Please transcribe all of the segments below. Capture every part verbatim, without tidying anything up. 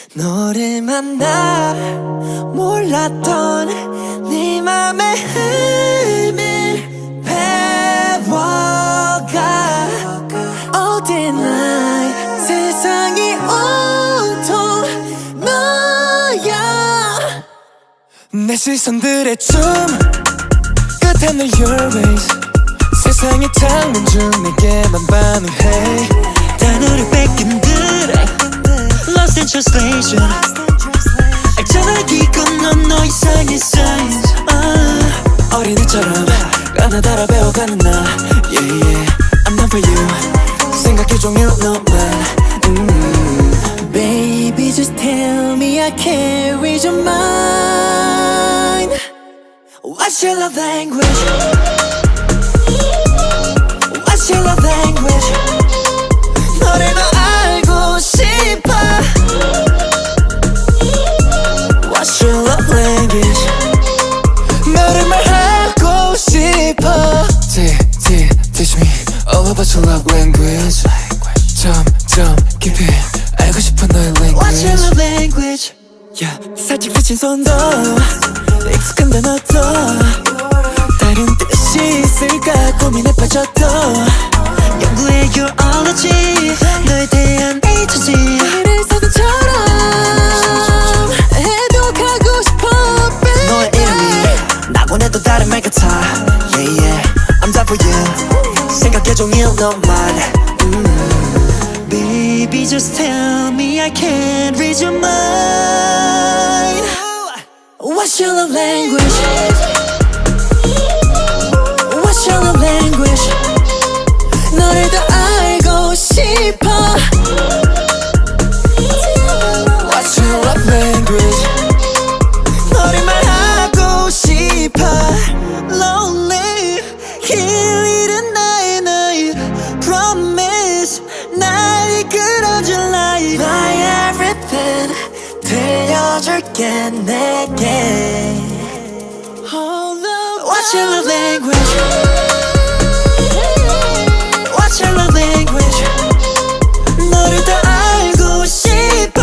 너를 만나 몰랐던 네 맘의 힘을 배워가 All day night 세상이 온통 너야 내 시선들의 춤 끝에는 your ways 세상의 창문 중 내게만 반응해 단어를 뺏긴 듯 Lost in translation 알잖아 이건 넌 너 이상의 signs uh, 어린애처럼 까나달아 배워가는 나 Yeah yeah I'm not for you 생각해 종일 너만 mm. Baby just tell me I can't read your mind What's your love language? What's your love language? 너를 더 알고 싶어 What's your love language? 너를 말하고 싶어 T, T, teach me all about your love language 점점 깊이 알고 싶어 너의 language What's your love language? Yeah, 살짝 스친 손도 익숙한 단어도 다른 뜻이 있을까 고민에 빠져도 연구해 your ology 너에 대한 H지 우리를 사전처럼 해독하고 싶어 baby. 너의 이름이 나곤 해도 다른 말 같아 Yeah yeah I'm down for you 생각해 종일 너만 mm. Baby just tell me I can't read your mind What's your love language? What's your love language? 너를 더 알고 싶어 What's your love language? 너를 말하고 싶어 Lonely 길 잃은 나의 나의 Promise 날 이끌어줄 life My everything 들려줄게 내게 Hold up What's your love language? What's your love language? 너를 더 알고 싶어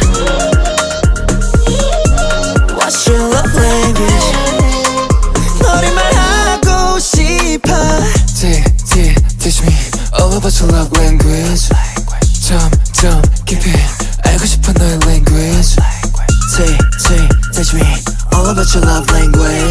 What's your love language? 너를 말하고 싶어 T, T, teach me all about your love language 점점 깊이 알고 싶어 너의 language T, T, teach me all about your love language